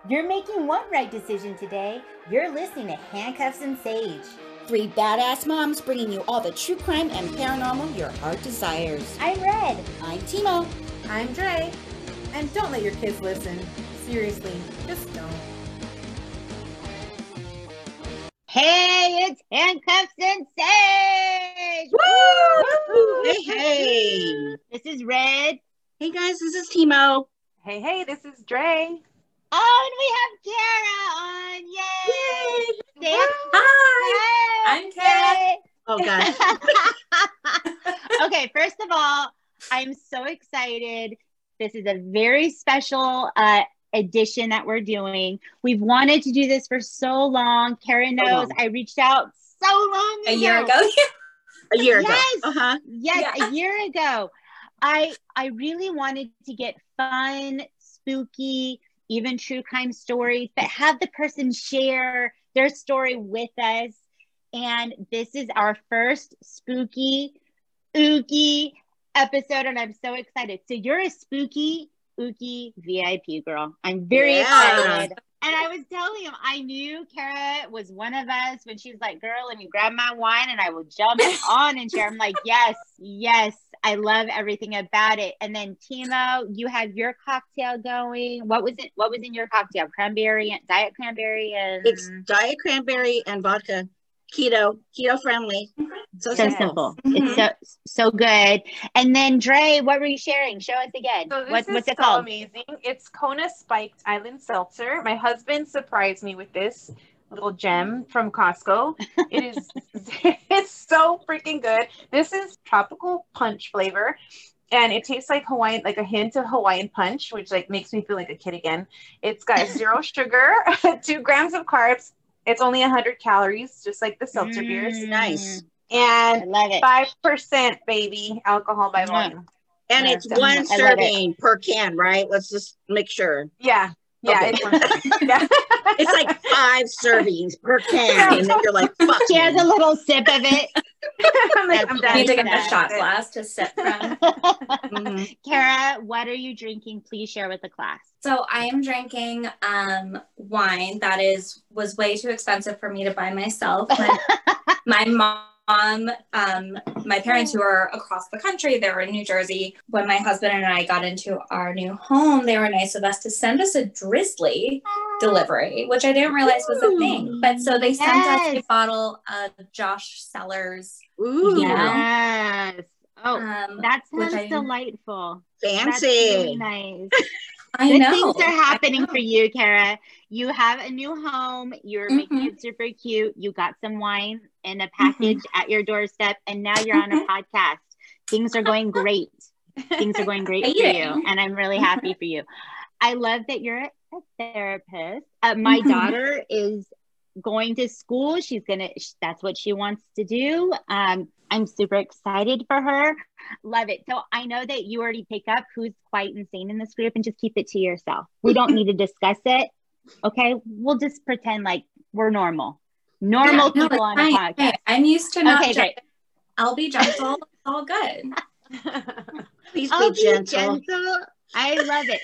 You're making one right decision today. You're listening to Handcuffs and Sage. Three badass moms bringing you all the true crime and paranormal your heart desires. I'm Red. I'm Timo. I'm Dre. And don't let your kids listen. Seriously, just don't. Hey, it's Handcuffs and Sage! Woo! Hey, hey. This is Red. Hey, guys, this is Timo. Hey, this is Dre. Oh, and we have Kara on. Yay! Yay! Hi! I'm Kara. Oh, gosh. Okay, first of all, I'm so excited. This is a very special edition that we're doing. We've wanted to do this for so long. Kara knows I reached out so long ago. A year ago. A year ago. Yes. Yes, Yeah. a year ago. I really wanted to get fun, spooky, even true crime stories, but have the person share their story with us. And this is our first spooky, ooky episode, and I'm so excited. So you're a spooky, ooky VIP girl. I'm very excited. And I was telling him, I knew Kara was one of us when she was like, girl, let me grab my wine and I will jump on and share. I'm like, yes, I love everything about it. And then Timo, you had your cocktail going. What was it? What was in your cocktail? Diet cranberry and It's diet cranberry and vodka. Keto friendly. So simple. Mhm. It's so good. And then Dre, what were you sharing? Show us again. So this What's is it so called? amazing. It's Kona Spiked Island Seltzer. My husband surprised me with this little gem from Costco. It is it's so freaking good. This is tropical punch flavor. And it tastes like Hawaiian, like a hint of Hawaiian punch, which like makes me feel like a kid again. It's got 0 sugar, 2 grams of carbs. It's only 100 calories, just like the seltzer beers. Nice. I And love it. 5% baby alcohol by volume. And Yeah, it's so one I love serving per can, right? Let's just make sure. Yeah. Okay. It's one serving. Yeah. It's like 5 servings per can. And then you're like, fuck. She has a little sip of it. I'm like, I'm That's done. You take That's up a that. shot glass to sip from. Mhm. Kara, what are you drinking? Please share with the class. So I am drinking wine that was way too expensive for me to buy myself. My mom, my parents who are across the country, they were in New Jersey. When my husband and I got into our new home, they were nice of us to send us a Drizzly delivery, which I didn't realize was a thing. But so they sent us a Yes. bottle of Josh Sellers. Ooh, Yeah. Yes. Oh, that which sounds I- delightful. That's fancy. really nice. I Good know. things are happening I know. for you, Kara. You have a new home. You're making Mhm. it super cute. You got some wine in a package at your doorstep, and now you're on a podcast. Things are going great. Things are going great for you, Exciting. and I'm really happy for you. I love that you're a therapist. My Mhm. daughter is going to school. That's what she wants to do. I'm super excited for her. Love it. So I know that you already pick up who's quite insane in this group and just keep it to yourself. We don't need to discuss it. Okay. We'll just pretend like we're normal Yeah, no, people it's on a fine. podcast. Hey, I'm used to not Okay, great. I'll be gentle. It's all good. Please I'll be gentle. I love it.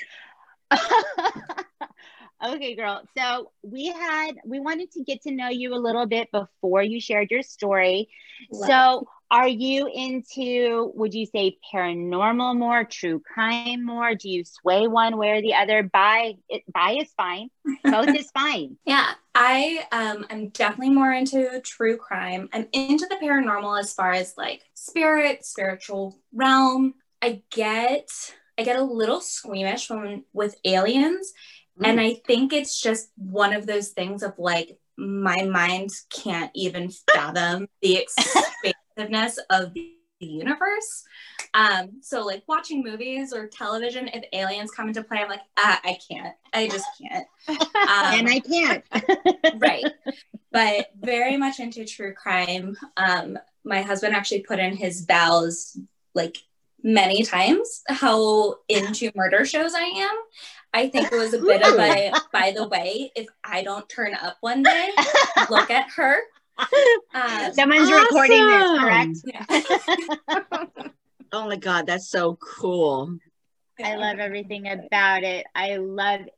Okay, girl. So we wanted to get to know you a little bit before you shared your story. Love So are you into, would you say paranormal more, true crime more? Do you sway one way or the other? Bi is fine. Both is fine. Yeah, I'm definitely more into true crime. I'm into the paranormal as far as like spiritual realm. I get a little squeamish with aliens, and I think it's just one of those things of like my mind can't even fathom the expansiveness of the universe. So like watching movies or television, if aliens come into play, I'm like, I can't. I just can't. And I can't. Right. But very much into true crime. My husband actually put in his vows like many times how into murder shows I am. I think it was a bit of a, by the way, if I don't turn up one day, look at her. Someone's recording this, correct? Yeah. Oh my God, that's so cool. I love everything about it. I love it.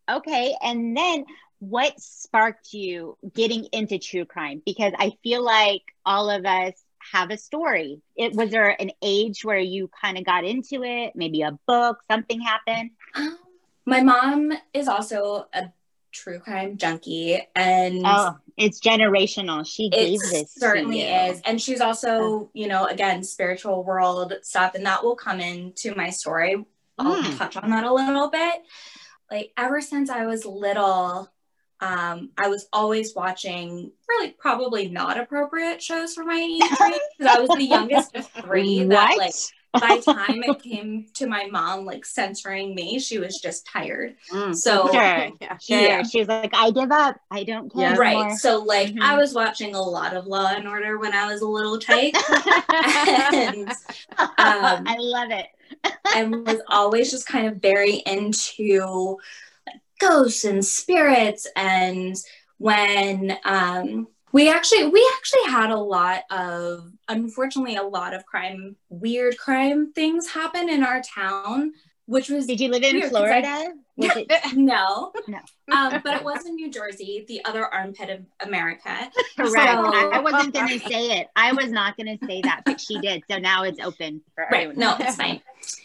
Okay. And then what sparked you getting into true crime? Because I feel like all of us have a story. Was there an age where you kind of got into it? Maybe a book, something happened? My mom is also a true crime junkie, and it's generational. She gave this certainly to you. is. And she's also, you know, again, spiritual world stuff, and that will come into my story. I'll touch on that a little bit. Like, ever since I was little, I was always watching really probably not appropriate shows for my age range, because I was the youngest of three. That, like, by the time it came to my mom, like, censoring me, she was just tired. So sure. She was like, I give up. I don't care anymore. Right. So, like, I was watching a lot of Law and Order when I was a little tyke. And I love it. And was always just kind of very into ghosts and spirits. And when we actually had a lot of, unfortunately, a lot of weird crime things happen in our town, which was Did you live in Florida? No. But it was in New Jersey, the other armpit of America. Correct. So, I wasn't going to say it. I was not going to say that, but she did. So now it's open for everyone. No, it's fine.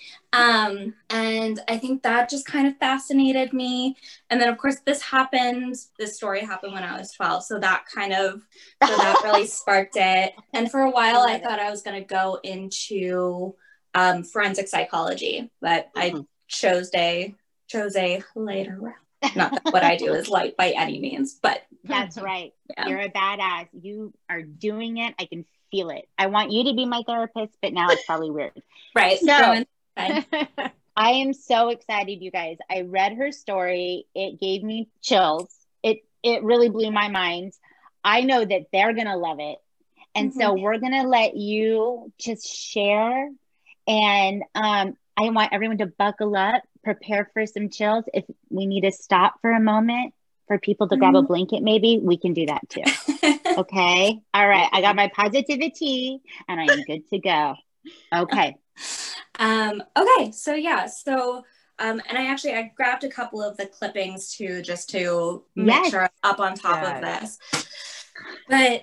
And I think that just kind of fascinated me. And then, of course, this story happened when I was 12. So that really sparked it. And for a while, I thought I was going to go into forensic psychology, but I chose a lighter route. Not that what I do is light by any means, but that's right. Yeah. You're a badass. You are doing it. I can feel it. I want you to be my therapist, but now it's probably weird. Right. So I am so excited, you guys. I read her story. It gave me chills. It really blew my mind. I know that they're going to love it. And so we're going to let you just share. And I want everyone to buckle up, prepare for some chills. If we need to stop for a moment for people to grab a blanket, maybe we can do that too. Okay. All right. I got my positivity and I am good to go. Okay. Okay. So yeah. So, and I grabbed a couple of the clippings too, just to make sure I'm up on top of this. But,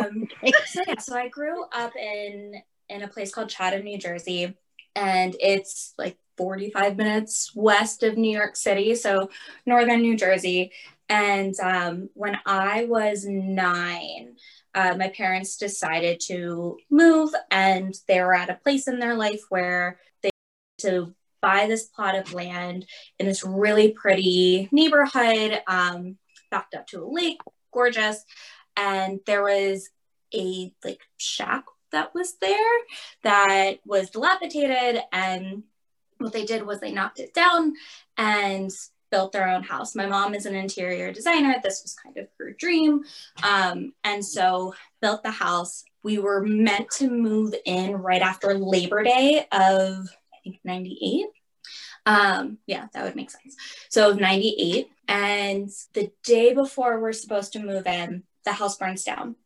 so I grew up in a place called Chatham, New Jersey, and it's like 45 minutes west of New York City, so northern New Jersey. And when I was 9, my parents decided to move, and they were at a place in their life where they to buy this plot of land in this really pretty neighborhood, backed up to a lake, gorgeous. And there was a like shack that was there that was dilapidated, and what they did was they knocked it down and built their own house. My mom is an interior designer. This was kind of her dream. And so built the house. We were meant to move in right after Labor Day of, I think, 98. Yeah, that would make sense. So 98. And the day before we're supposed to move in, the house burns down.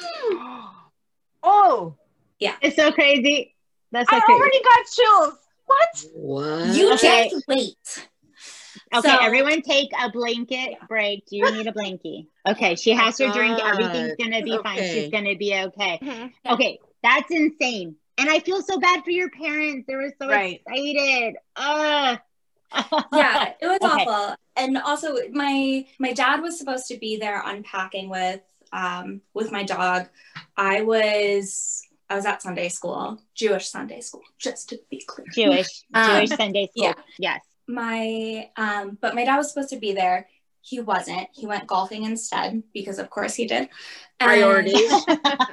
Oh. Yeah. It's so crazy. That's so I crazy. already got chills. What? You just wait. Okay, So, everyone take a blanket break. Do you need a blankie? Okay, she has her drink. Everything's going to be fine. She's going to be okay. Mm-hmm. Okay, that's insane. And I feel so bad for your parents. They were so excited. Yeah, it was awful. And also my dad was supposed to be there unpacking with my dog. I was at Sunday school, Jewish Sunday school, just to be clear. Jewish Sunday school. Yeah. Yes. But my dad was supposed to be there. He wasn't. He went golfing instead, because of course he did. Priorities.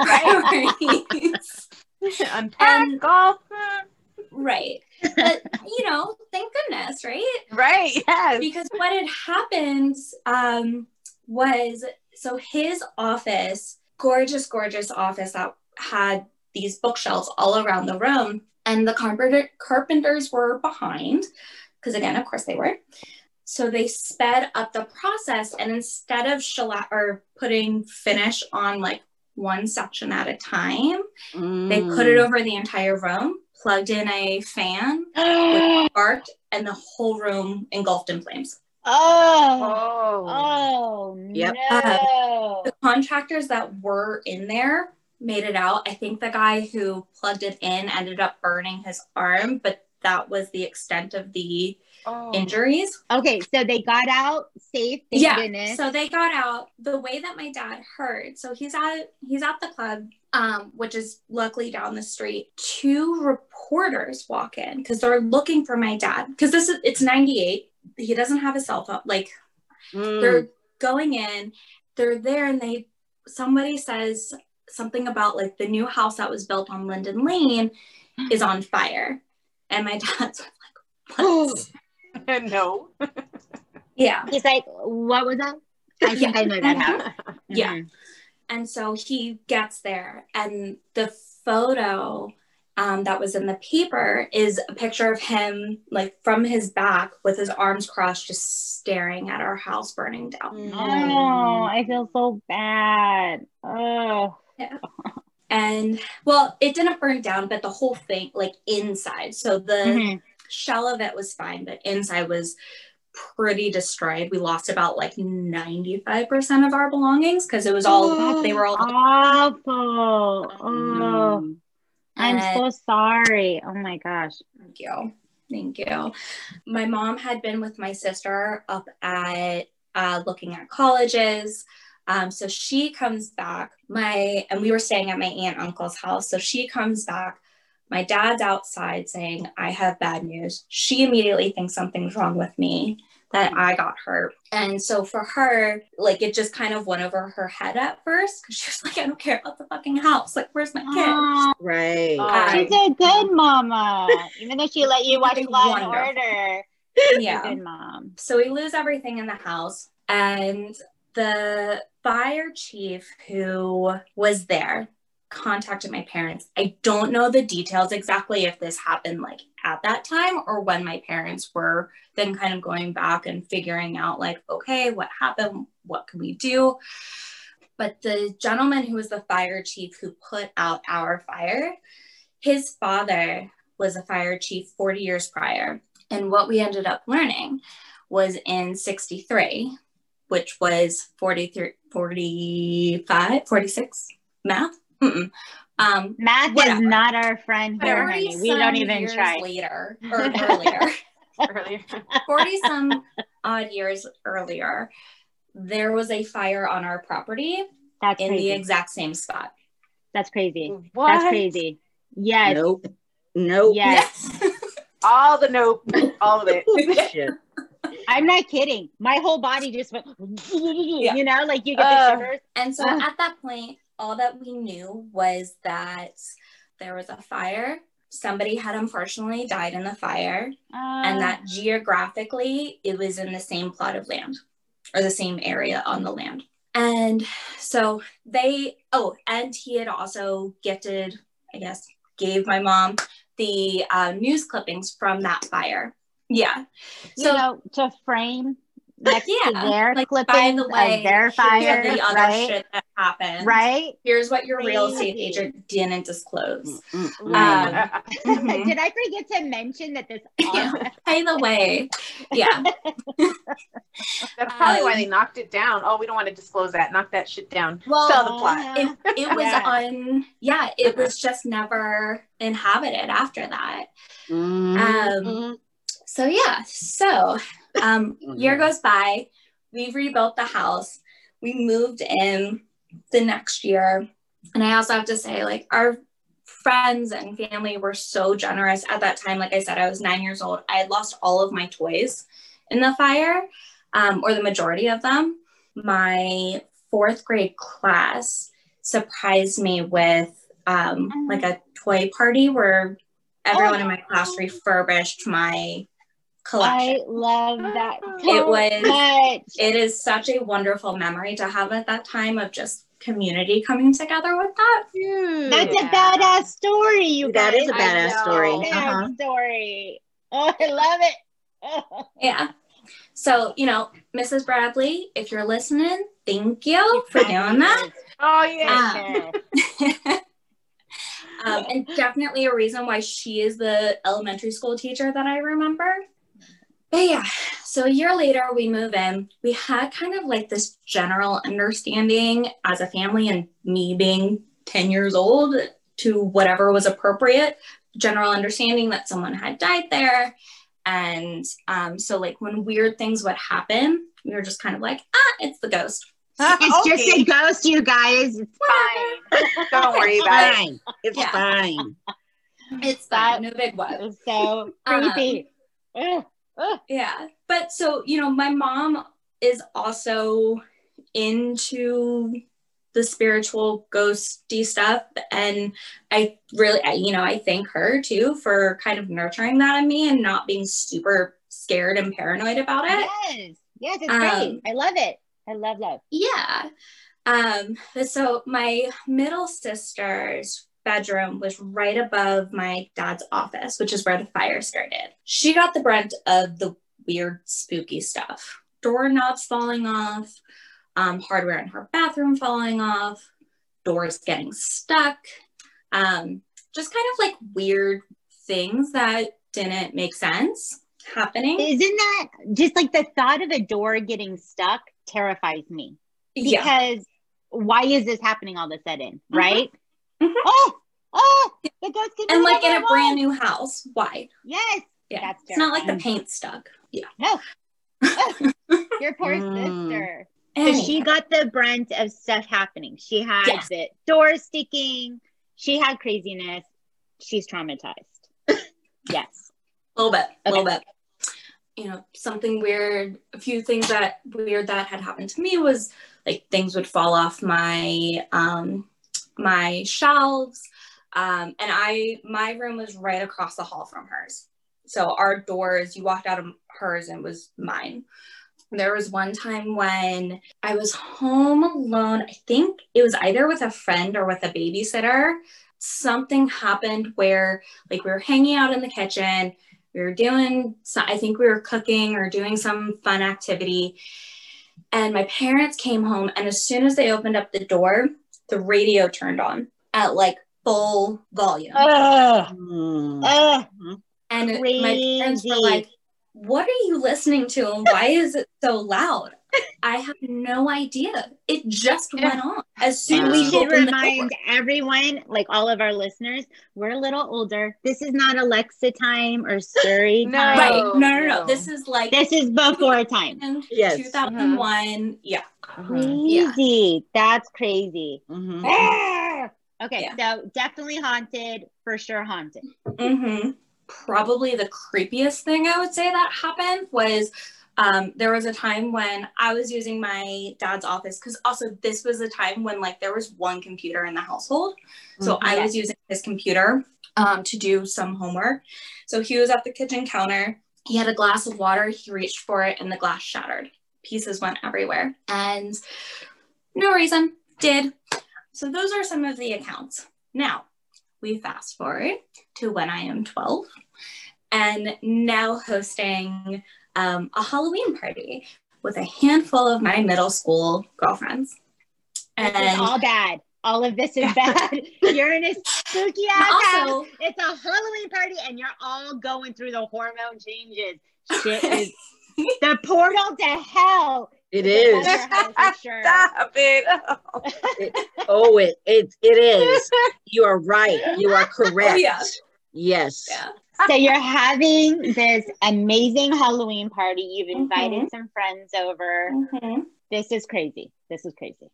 Unpack, golf. Right. But, thank goodness, right? Right, yes. Because what had happened was, so his office, gorgeous office that had these bookshelves all around the room, and the carpenters were behind, because again, of course they were. So they sped up the process, and instead of putting finish on like one section at a time, they put it over the entire room, plugged in a fan, which sparked, and the whole room engulfed in flames. Oh, Oh. Yep. no. The contractors that were in there made it out. I think the guy who plugged it in ended up burning his arm, but that was the extent of the injuries. Okay, so they got out safe, thank goodness. So they got out. The way that my dad heard, so he's at the club, which is luckily down the street. 2 reporters walk in because they're looking for my dad. Because it's 98. He doesn't have a cell phone. Like they're going in, they're there, and somebody says something about like the new house that was built on Linden Lane is on fire. And my dad's like, what? No. Yeah. He's like, what was that? I think I know that house. Yeah. Mhm. And so he gets there, and the photo that was in the paper is a picture of him like from his back with his arms crossed, just staring at our house burning down. Oh, I feel so bad. Oh. Yeah. And well, it didn't burn down, but the whole thing, like inside. So the shell of it was fine, but inside was pretty destroyed. We lost about like 95% of our belongings because it was all, they were all awful. Oh, I'm so sorry. Oh my gosh. Thank you. My mom had been with my sister up at looking at colleges. So she comes back, and we were staying at my aunt and uncle's house. So she comes back, my dad's outside saying, I have bad news. She immediately thinks something's wrong with me, that I got hurt. And so for her, like it just kind of went over her head at first because she was like, I don't care about the fucking house. Like, where's my kid? Right. She's a good mama. Even though she let you watch Law and Wonderful. Order. Yeah. She's a good mom. So we lose everything in the house. And the fire chief who was there contacted my parents. I don't know the details exactly if this happened like at that time or when my parents were then kind of going back and figuring out like, okay, what happened? What can we do? But the gentleman who was the fire chief who put out our fire, his father was a fire chief 40 years prior. And what we ended up learning was in 63, which was 43, 45, 46 math. Math whatever. is not our friend here, honey. We don't even try. Later, or earlier, 40 some odd years earlier, there was a fire on our property. That's in crazy. the exact same spot. That's crazy. What? That's crazy. Yes. Nope. Yes. All the nope. All of it. Shit. I'm not kidding. My whole body just went, you know, like you get the shivers. And so at that point, all that we knew was that there was a fire. Somebody had unfortunately died in the fire, and that geographically it was in the same plot of land or the same area on the land. And so and he had also gifted, I guess, gave my mom the news clippings from that fire. Yeah. So, you know, to frame next to their like, clippings by the way, of their fire, the other right? shit that happened. Right? Here's what your real estate agent didn't disclose. Did I forget to mention that this? By the way, yeah. That's probably why they knocked it down. Oh, we don't want to disclose that. Knock that shit down. Well, Sell the plot. It was it was just never inhabited after that. So year goes by, we rebuilt the house, we moved in the next year. And I also have to say, like, our friends and family were so generous at that time. Like I said, I was 9 years old. I had lost all of my toys in the fire, or the majority of them. My 4th grade class surprised me with like a toy party where everyone in my class refurbished my collection. I love that so much. It is such a wonderful memory to have at that time of just community coming together with that. That's a badass story, you guys. That is a badass story. Badass story. Oh, I love it. Yeah. So, you know, Mrs. Bradley, if you're listening, thank you for doing that. Oh, yeah. And definitely a reason why she is the elementary school teacher that I remember. But yeah, So a year later, we move in. We had kind of like this general understanding as a family, and me being 10 years old to whatever was appropriate, general understanding that someone had died there. And so like when weird things would happen, we were just kind of like, it's the ghost. It's just a ghost, you guys. It's Fine. Don't worry about it. Fine. It's Yeah. fine. It's fine, no big what. It's so creepy. Ugh. Yeah. But so, my mom is also into the spiritual ghosty stuff. And I really, I thank her too for kind of nurturing that in me and not being super scared and paranoid about it. Yes, it's great. I love it. I love. Yeah. So my middle sister's bedroom was right above my dad's office, which is where the fire started. She got the brunt of the weird, spooky stuff. Doorknobs falling off, hardware in her bathroom falling off, doors getting stuck, just kind of like weird things that didn't make sense happening. Isn't that just like the thought of a door getting stuck terrifies me? Yeah. Because why is this happening all of a sudden, right? Mhm. Oh, the ghost can And do like in whatever a brand new house. Why? Yes. Yeah. That's It's not like the terrifying. paint stuck. Yeah. No. Your poor sister. So Anyway. she got the brunt of stuff happening. She had Yes. the door sticking. She had craziness. She's traumatized. Yes. A little bit. Something weird, a few things that had happened to me was like things would fall off my my shelves. And my room was right across the hall from hers. So our doors, you walked out of hers and it was mine. There was one time when I was home alone. I think it was either with a friend or with a babysitter. Something happened where like we were hanging out in the kitchen. We were I think we were cooking or doing some fun activity. And my parents came home, and as soon as they opened up the door, the radio turned on at like full volume. Mm. And my parents were like, "What are you listening to? And why is it so loud?" I have no idea. It just went on. As soon And as we you should opened the remind everyone, like all of our listeners, we're a little older. This is not Alexa time or Siri No. time. Right. No. No. This is like This is before time. in Yes. 2001. Yeah. Crazy. That's crazy. Mhm. Ah! Okay, Yeah. so definitely haunted, for sure haunted. Mm-hmm. Probably the creepiest thing I would say that happened was there was a time when I was using my dad's office, because also this was a time when like there was one computer in the household. So I was using his computer to do some homework. So he was at the kitchen counter. He had a glass of water. He reached for it and the glass shattered. Pieces went everywhere. And no reason, did. So those are some of the accounts. Now, we fast forward to when I am 12 and now hosting a Halloween party with a handful of my middle school girlfriends. This is And all bad. All of this is bad. You're in a spooky ass also, house. It's a Halloween party and you're all going through the hormone changes. Shit is the portal to hell. It It's is. at your house, for sure. Stop it. It is. You are right. You are correct. Oh, yeah. Yes. yeah. So you're having this amazing Halloween party. You've invited some friends over. Mm-hmm. This is crazy. This is crazy.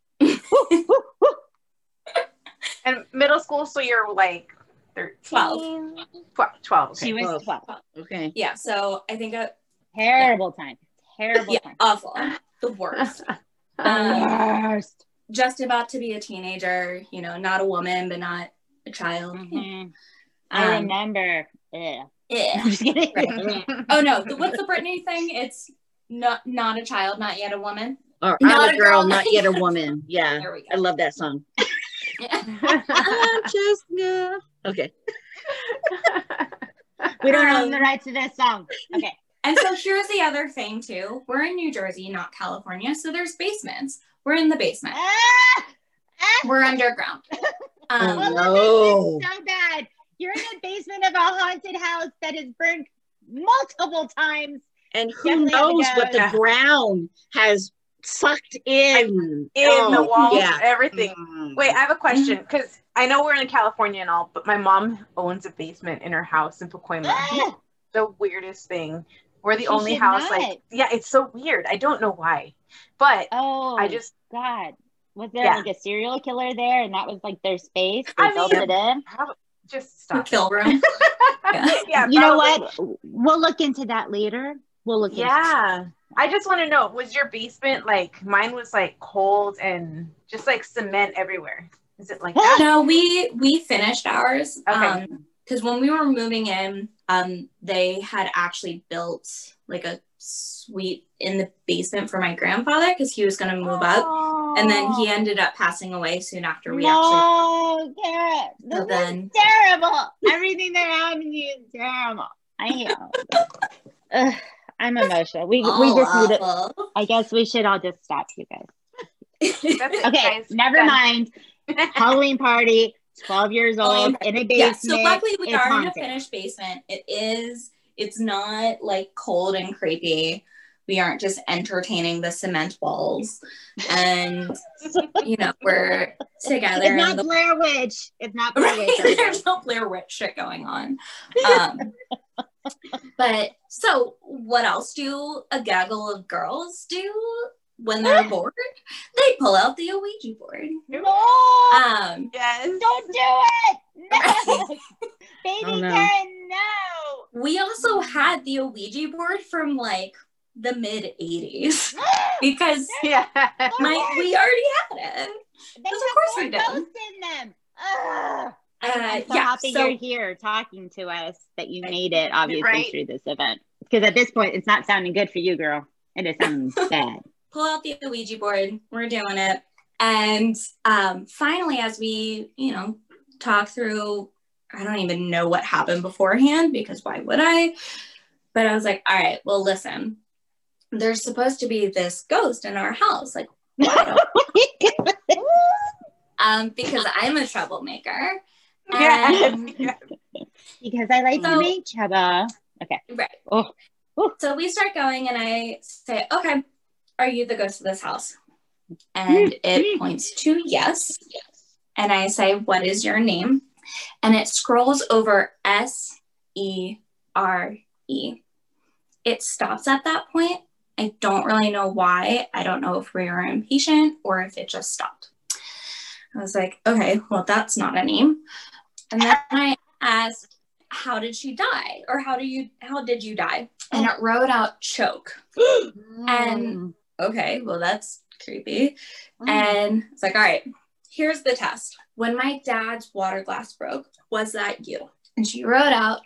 And middle school, so you're like 13? 12. Okay. She was 12. 12. Okay. Yeah, so I think Terrible time. Terrible yeah, time. awful. The worst. Worst. Just about to be a teenager, not a woman, but not a child. Mhm. I remember. Yeah. Yeah. I'm just kidding. Right. Oh no, what's the Britney thing? It's not a child, not yet a woman. Or Not I'm a a girl, girl. not yet a woman. Yeah. There we go. I love that song. Yeah. I'm just yeah. Okay. We don't own the rights to this song. Okay. And so here's the other thing too. We're in New Jersey, not California, so there's basements. We're in the basement. We're underground. Well, No. this is so bad. You're in the basement of a haunted house that is burned multiple times. And who Definitely have to knows what the go. brown has sucked in. In the walls, yeah. everything. Mm. Wait, I have a question because I know we're in California and all, but my mom owns a basement in her house in Pacoima. The weirdest thing. We're the She only should house, not. like, yeah, it's so weird. I don't know why, but Oh, I just, God. Was there Yeah. like a serial killer there and that was like their space? They I built mean- it in? just The stop. kill room. Yeah, You know probably. what? We'll look into that later. We'll look into Yeah. I just want to know, was your basement like, mine was like cold and just like cement everywhere? Is it like that? No, we finished ours. Okay. Because when we were moving in, they had actually built like a suite in the basement for my grandfather because he was going to move up, and then he ended up passing away soon after we actually. No, Garrett, this So is then- terrible. Everything that happened to you is terrible. I hate all of it. Ugh, I'm emotional. We just need it. awful. I guess we should all just stop, you guys. That's it, Okay, guys. never Done. mind. Halloween party, 12 years old, in a basement. Yeah, so luckily we It's are in a haunted. finished basement. It's not like cold and creepy. We aren't just entertaining the cement walls. And, we're together. It's not in the- Blair Witch. It's not Blair Witch. Right? There's no Blair Witch shit going on. But so what else do a gaggle of girls do when they're bored? They pull out the Ouija board. No, Yes. don't do it. No. Baby Oh, no. Karen, no. We also had the Ouija board from like the mid 80s because Yeah. we already had it. They Of have course more we do. ghosts in them. Ugh. I'm so Yeah, happy so you're here talking to us, that you made it, obviously, Right. through this event. Because at this point, it's not sounding good for you, girl. It is sounding bad. pull out the Ouija board. We're doing it. And finally, as we, talk through, I don't even know what happened beforehand because why would I? But I was like, all right, well, listen, there's supposed to be this ghost in our house. Like, why don't because I'm a troublemaker. Yeah. And, Because I like to So- make trouble. Okay. right. Oh. So we start going and I say, okay, are you the ghost of this house? And it points to yes. And I say, what is your name? And it scrolls over SERE. It stops at that point. I don't really know why. I don't know if we were impatient or if it just stopped. I was like, okay, well, that's not a name. And then I asked, how did she die? Or how did you die? And it wrote out choke. And okay, well, that's creepy. And it's like, all right, here's the test. When my dad's water glass broke, was that you? And she wrote out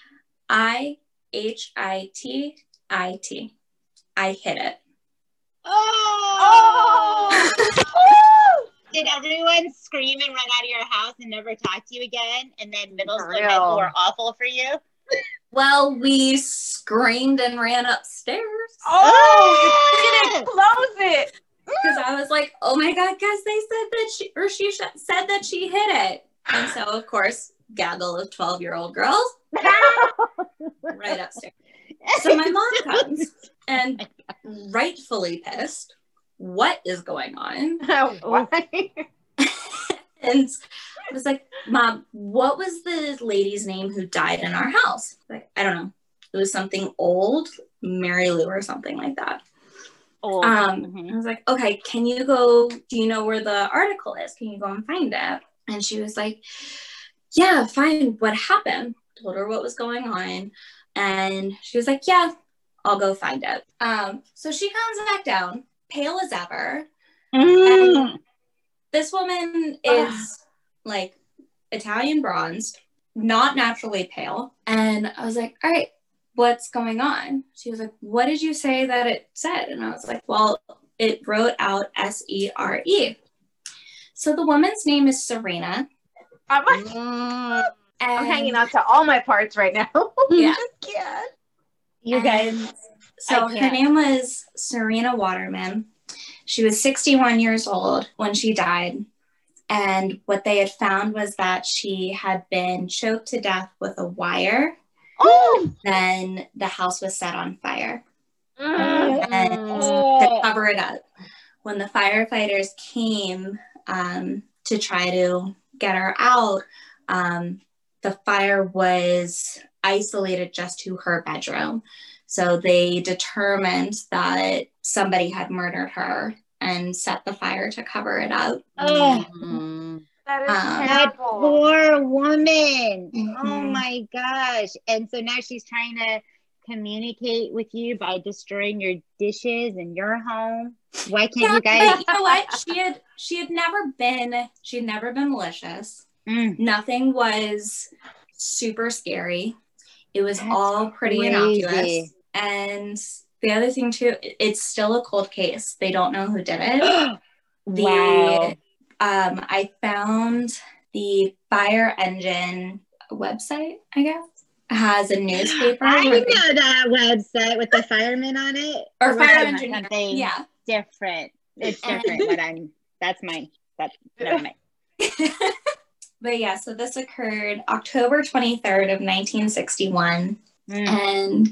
IHITIT. I hit it. Oh! Did everyone scream and run out of your house and never talk to you again? And then middle For school and high school real. were awful for you? Well, we screamed and ran upstairs Oh, you didn't close it. because I was like, oh my God, guys, they said that she said that she hit it. And so, of course, gaggle of 12-year-old girls right upstairs. So my mom comes and rightfully pissed. What is going on? Why? And I was like, Mom, what was the lady's name who died in our house? Like, I don't know. It was something old, Mary Lou or something like that. Oh. I was like, okay, do you know where the article is? Can you go and find it? And she was like, yeah, fine. What happened? Told her what was going on. And she was like, yeah, I'll go find it. So she comes back down, pale as ever. And this woman is like Italian bronzed, not naturally pale. And I was like, all right, what's going on? She was like, what did you say that it said? And I was like, well, it wrote out SERE. So the woman's name is Serena. I'm And hanging on to all my parts right now. Yeah. Yeah. You guys, And so I her can't. name was Serena Waterman. She was 61 years old when she died. And what they had found was that she had been choked to death with a wire. Oh! Then the house was set on fire. and Oh. to cover it up. When the firefighters came to try to get her out, the fire was isolated just to her bedroom. So they determined that somebody had murdered her and set the fire to cover it up. Oh, That is that terrible. poor woman. Oh Mhm. my gosh. And so now she's trying to communicate with you by destroying your dishes in your home. Why can't you guys? But you know what? She had never been malicious. Mm, Nothing was super scary. It was That's all pretty crazy. innocuous. And the other thing too, it's still a cold case. They don't know who did it. wow. I found the fire engine website, I guess, has a newspaper. I where they- know that website with the firemen on it. or was fire that engineer. something Yeah. different. It's different. That's mine. Never mind. But yeah, so this occurred October 23rd of 1961. Mm. And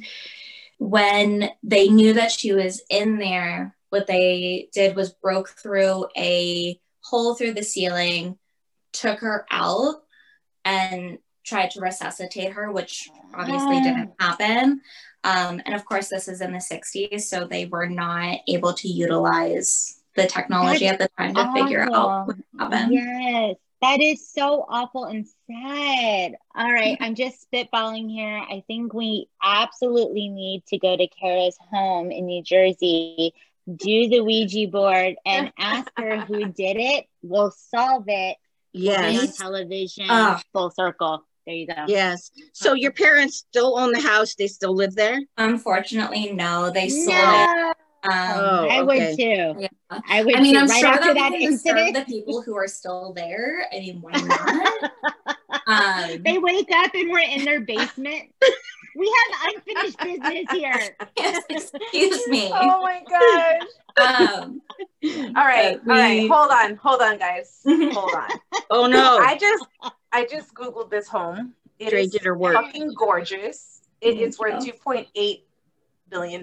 when they knew that she was in there, what they did was broke through a hole through the ceiling, took her out, and tried to resuscitate her, which obviously didn't happen. And of course, this is in the 60s, so they were not able to utilize the technology at the time to figure out Awful. what happened. Yes, that is so awful and sad. All right, I'm just spitballing here. I think we absolutely need to go to Kara's home in New Jersey, do the Ouija board, and ask her who did it. We'll solve it. Be on Yes. television, Ah. full circle. There you go. Yes. So your parents still own the house? They still live there? Unfortunately, no, they sold it. No, Oh, I would okay. too. Yeah. I would I mean, too. I'm Right sure after that that we can serve incident, the people who are still there. I mean, why not? they wake up and we're in their basement. We have unfinished business here. Yes, excuse me. Oh my gosh. Um, All right. But All right. we- Hold on, guys. Hold on. Oh no. I just Googled this home. It Dre is did her work. fucking gorgeous. It is worth Thank you. $2.8 billion.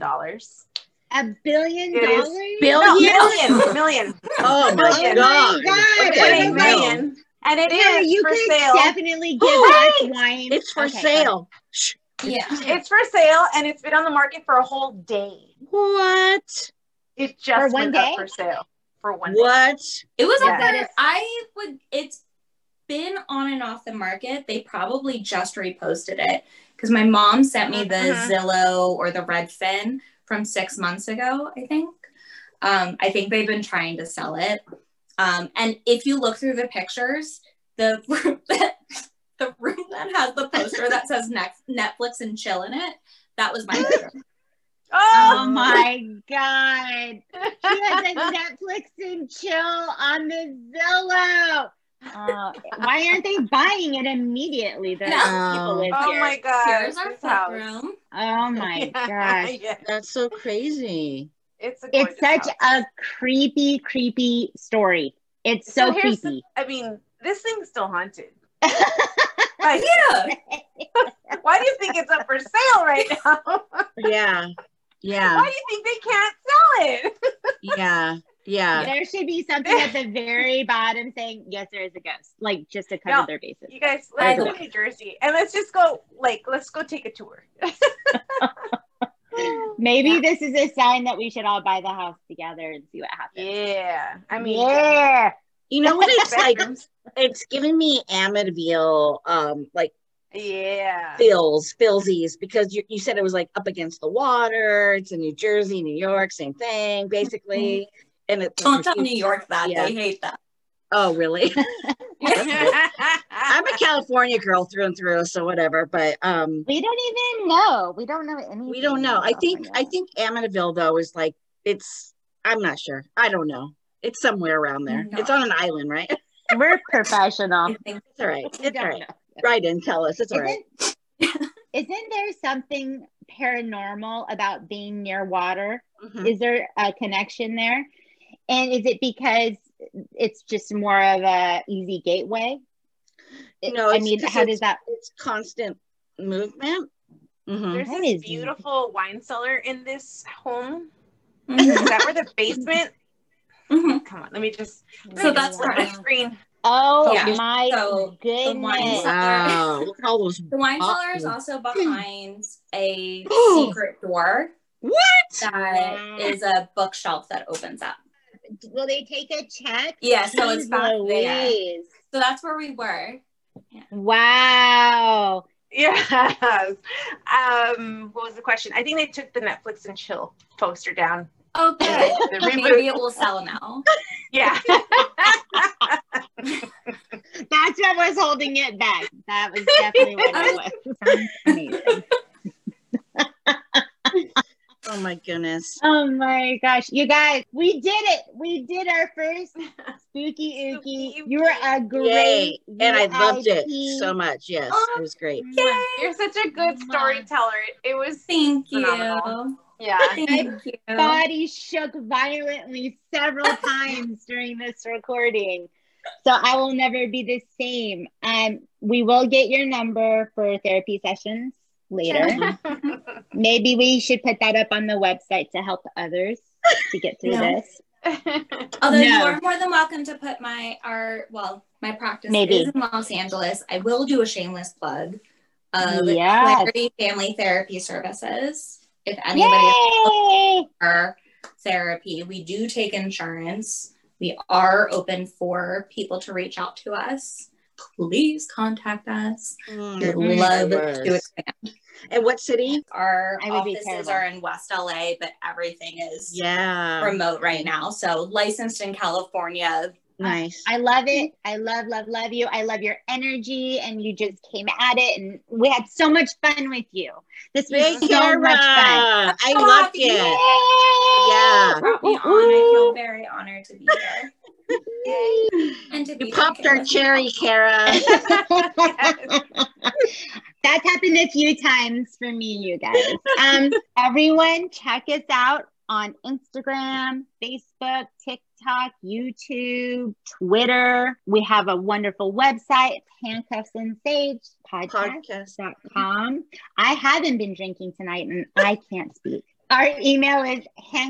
$1 billion? It is Billion? No, million. Oh my Oh my God. God. Okay, $2.8 no. million. And it Kara, is you for could sale. definitely give us wine. It's for Okay, sale. Shh. yeah. It's for sale, and it's been on the market for a whole day. What? It For just one went day? up for sale for one day. What? It was Yeah. up That there. is- It's been on and off the market. They probably just reposted it because my mom sent me the Mhm. Zillow or the Redfin from 6 months ago, I think. I think they've been trying to sell it. And if you look through the pictures, the room that has the poster that says Netflix and chill in it, that was my bedroom. Oh my God. She has a Netflix and chill on the Zillow. Why aren't they buying it immediately? The No. people live Oh here. my god. Here's our this house. room. Oh my gosh. Yeah, That's so crazy. it's a gorgeous It's such house. a creepy story. It's so here's creepy. I mean, this thing's still haunted. Yeah. Why do you think it's up for sale right now? Yeah. Yeah. Why do you think they can't sell it? Yeah. Yeah. There should be something at the very bottom saying, yes, there is a ghost, like just to cover No. their bases. You guys, By let's the go to way. New Jersey and let's go take a tour. Maybe Yeah. this is a sign that we should all buy the house together and see what happens. Yeah, I mean, Yeah. You know what it's like? bedrooms. It's giving me Amityville, like Yeah. feelsies, because you said it was like up against the water. It's in New Jersey, New York, same thing, basically. And it's Don't tell New York that. Yeah. They hate that. Oh, really? I'm a California girl through and through, so whatever. But We don't even know. We don't know anything. we don't know. about I think Amityville though is like I'm not sure. I don't know. It's somewhere around there. No. It's on an island, right? We're professional. I think It's all right. We It's all don't right. know. Write in, tell us. It's all right. Isn't there something paranormal about being near water? Mhm. Is there a connection there? And is it because it's just more of a easy gateway? No, I it's mean, 'cause how does that? It's constant movement. There's That this is- beautiful wine cellar in this home. Mhm. Is that where the basement? Mhm. Come on, let me just So that's flip my correct. screen. Oh Yeah. my So the wine goodness. cellar- Wow. Look at all those. The wine cellar is boxes. also behind a Oh. secret door What? that Wow. is a bookshelf that opens up. Will they take a check? Yeah, so it's Jeez back there. Louise. So that's where we were. Wow. Yes. What was the question? I think they took the Netflix and chill poster down. Oh, good. The reboot. Maybe it will sell now. Yeah. That's what was holding it back. That was definitely what it was. Sounds amazing. Oh my goodness. Oh my gosh. You guys, we did it. We did our first Spooky Ookie. Spooky You were a Yay. great And I loved it VIP. so much. Yes, Oh. it was great. You're such a good storyteller. It was Thank you. phenomenal. Yeah. Thank you. Body shook violently several times during this recording. So I will never be the same. We will get your number for therapy sessions later. Maybe we should put that up on the website to help others to get through No. this. Although No. you are more than welcome to put my practice Maybe. is in Los Angeles. I will do a shameless plug of Yes. Clarity Family Therapy Services. If anybody Yay! for therapy, we do take insurance. We are open for people to reach out to us. Please contact us. We'd love to expand. And what city? Our I would be offices terrible. are in West LA, but everything is Yeah. remote right now. So licensed in California. Nice. I love it. I love you. I love your energy, and you just came at it, and we had so much fun with you. This was Yay, so Kara. much fun. I so loved happy. it. Yay! Yeah. Brought me on. I feel very honored to be here. And to be You popped drinking our with you. cherry, Kara. That's happened a few times for me, you guys. Everyone, check us out on Instagram, Facebook, TikTok, YouTube, Twitter. We have a wonderful website, Handcuffs and Sage podcast.com. I haven't been drinking tonight and I can't speak. Our email is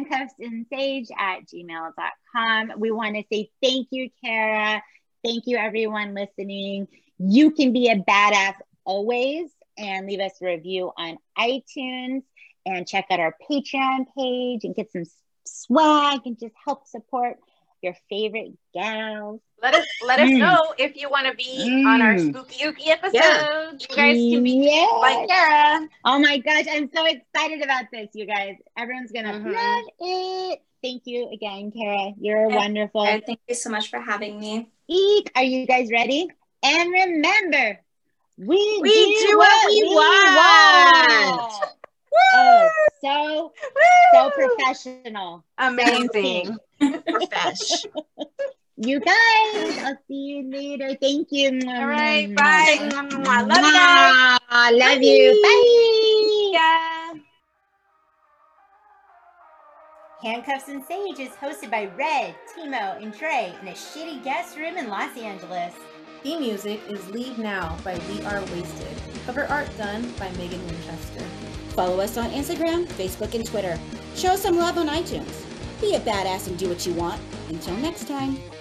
handcuffsandsage@gmail.com. We want to say thank you, Kara. Thank you, everyone listening. You can be a badass always and leave us a review on iTunes and check out our Patreon page and get some swag and just help support your favorite gals. Let us know if you want to be on our Spooky Ookie episode. Yeah. You guys can be like Kara. Oh my gosh, I'm so excited about this, you guys. Everyone's gonna love it. Thank you again, Kara. You're wonderful. And thank you so much for having me. Eek, are you guys ready? And remember, we do what we want. Oh, so professional. Amazing. Profesh. You guys, I'll see you later. Thank you. All right, bye. I love you guys. Love you. Bye. Yeah. Handcuffs and Sage is hosted by Red, Timo, and Trey in a shitty guest room in Los Angeles. Theme music is Leave Now by We Are Wasted. Cover art done by Megan Winchester. Follow us on Instagram, Facebook, and Twitter. Show us some love on iTunes. Be a badass and do what you want. Until next time.